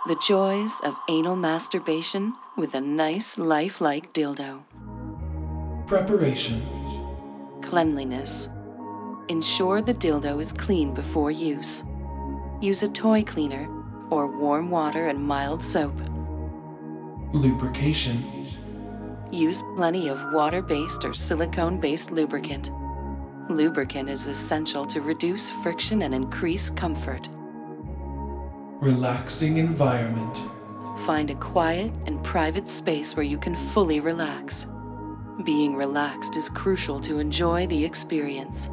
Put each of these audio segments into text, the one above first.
The joys of anal masturbation with a nice, lifelike dildo. Preparation. Cleanliness. Ensure the dildo is clean before use. Use a toy cleaner or warm water and mild soap. Lubrication. Use plenty of water-based or silicone-based lubricant. Lubricant is essential to reduce friction and increase comfort. Relaxing environment. Find a quiet and private space where you can fully relax. Being relaxed is crucial to enjoy the experience.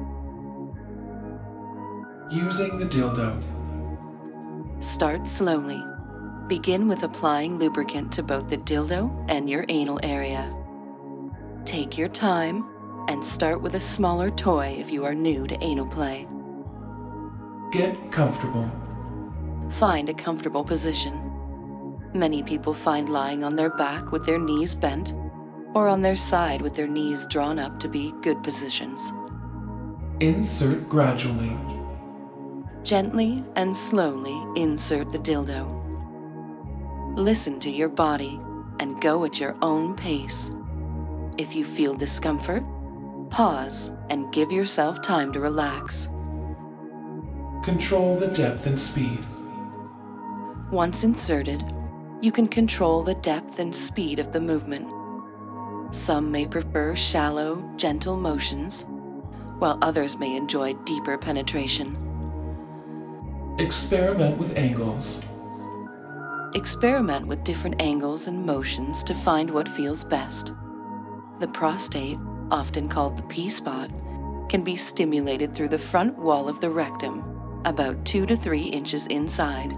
Using the dildo. Start slowly. Begin with applying lubricant to both the dildo and your anal area. Take your time and start with a smaller toy if you are new to anal play. Get comfortable. Find a comfortable position. Many people find lying on their back with their knees bent or on their side with their knees drawn up to be good positions. Insert gradually. Gently and slowly insert the dildo. Listen to your body and go at your own pace. If you feel discomfort, pause and give yourself time to relax. Control the depth and speed. Once inserted, you can control the depth and speed of the movement. Some may prefer shallow, gentle motions, while others may enjoy deeper penetration. Experiment with angles. Experiment with different angles and motions to find what feels best. The prostate, often called the P-spot, can be stimulated through the front wall of the rectum, about 2 to 3 inches inside.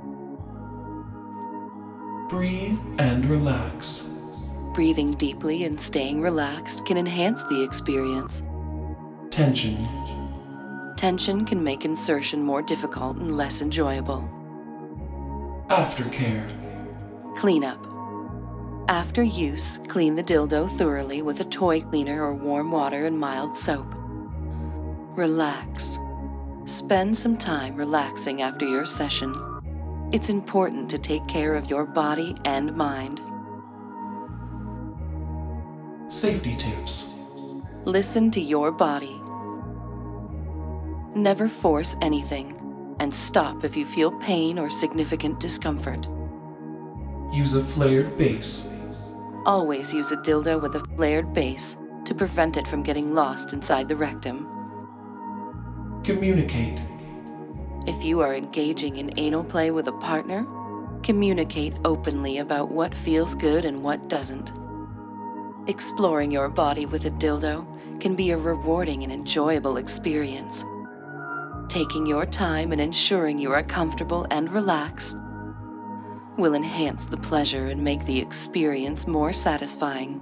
Breathe and relax. Breathing deeply and staying relaxed can enhance the experience. Tension. Tension can make insertion more difficult and less enjoyable. Aftercare. Cleanup. After use, clean the dildo thoroughly with a toy cleaner or warm water and mild soap. Relax. Spend some time relaxing after your session. It's important to take care of your body and mind. Safety tips. Listen to your body. Never force anything, and stop if you feel pain or significant discomfort. Use a flared base. Always use a dildo with a flared base to prevent it from getting lost inside the rectum. Communicate. If you are engaging in anal play with a partner, communicate openly about what feels good and what doesn't. Exploring your body with a dildo can be a rewarding and enjoyable experience. Taking your time and ensuring you are comfortable and relaxed will enhance the pleasure and make the experience more satisfying.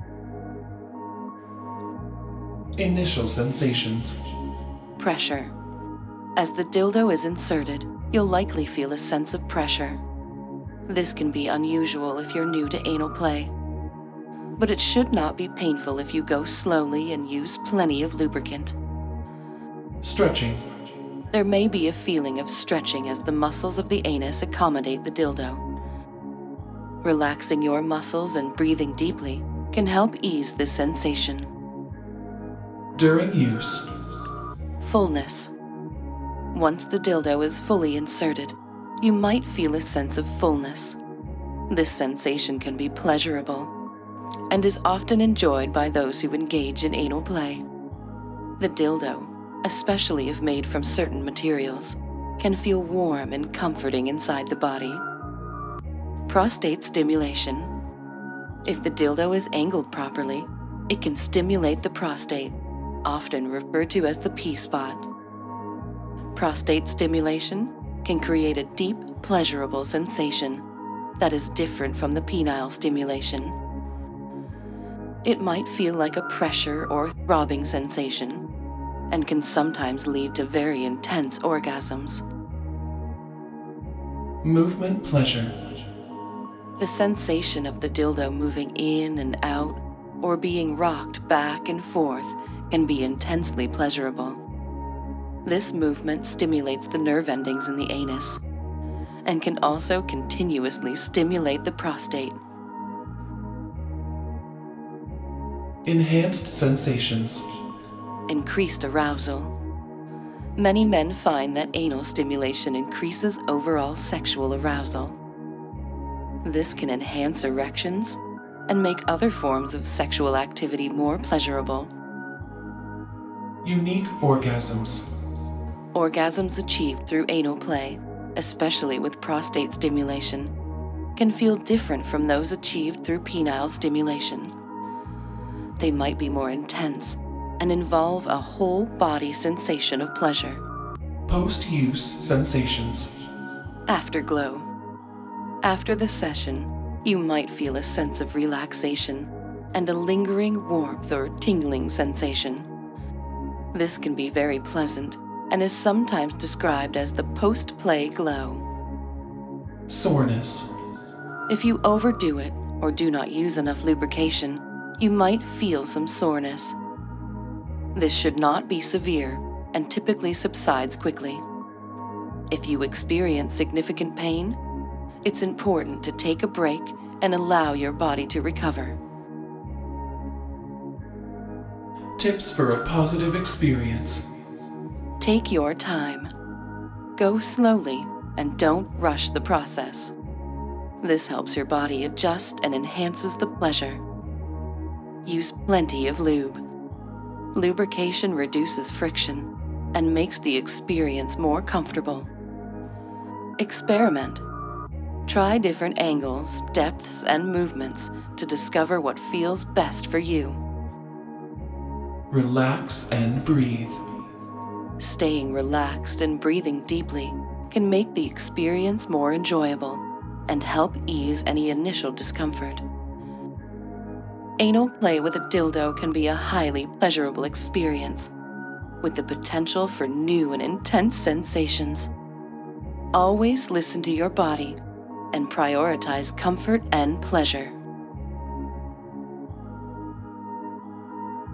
Initial sensations. Pressure. As the dildo is inserted, you'll likely feel a sense of pressure. This can be unusual if you're new to anal play, but it should not be painful if you go slowly and use plenty of lubricant. Stretching. There may be a feeling of stretching as the muscles of the anus accommodate the dildo. Relaxing your muscles and breathing deeply can help ease this sensation. During use. Fullness. Once the dildo is fully inserted, you might feel a sense of fullness. This sensation can be pleasurable and is often enjoyed by those who engage in anal play. The dildo, especially if made from certain materials, can feel warm and comforting inside the body. Prostate stimulation. If the dildo is angled properly, it can stimulate the prostate, often referred to as the P-spot. Prostate stimulation can create a deep, pleasurable sensation that is different from the penile stimulation. It might feel like a pressure or throbbing sensation and can sometimes lead to very intense orgasms. Movement pleasure. The sensation of the dildo moving in and out or being rocked back and forth can be intensely pleasurable. This movement stimulates the nerve endings in the anus, and can also continuously stimulate the prostate. Enhanced sensations. Increased arousal. Many men find that anal stimulation increases overall sexual arousal. This can enhance erections and make other forms of sexual activity more pleasurable. Unique orgasms. Orgasms achieved through anal play, especially with prostate stimulation, can feel different from those achieved through penile stimulation. They might be more intense and involve a whole body sensation of pleasure. Post-use sensations. Afterglow. After the session, you might feel a sense of relaxation and a lingering warmth or tingling sensation. This can be very pleasant and is sometimes described as the post-play glow. Soreness. If you overdo it or do not use enough lubrication, you might feel some soreness. This should not be severe and typically subsides quickly. If you experience significant pain, it's important to take a break and allow your body to recover. Tips for a positive experience. Take your time. Go slowly and don't rush the process. This helps your body adjust and enhances the pleasure. Use plenty of lube. Lubrication reduces friction and makes the experience more comfortable. Experiment. Try different angles, depths, and movements to discover what feels best for you. Relax and breathe. Staying relaxed and breathing deeply can make the experience more enjoyable and help ease any initial discomfort. Anal play with a dildo can be a highly pleasurable experience, with the potential for new and intense sensations. Always listen to your body and prioritize comfort and pleasure.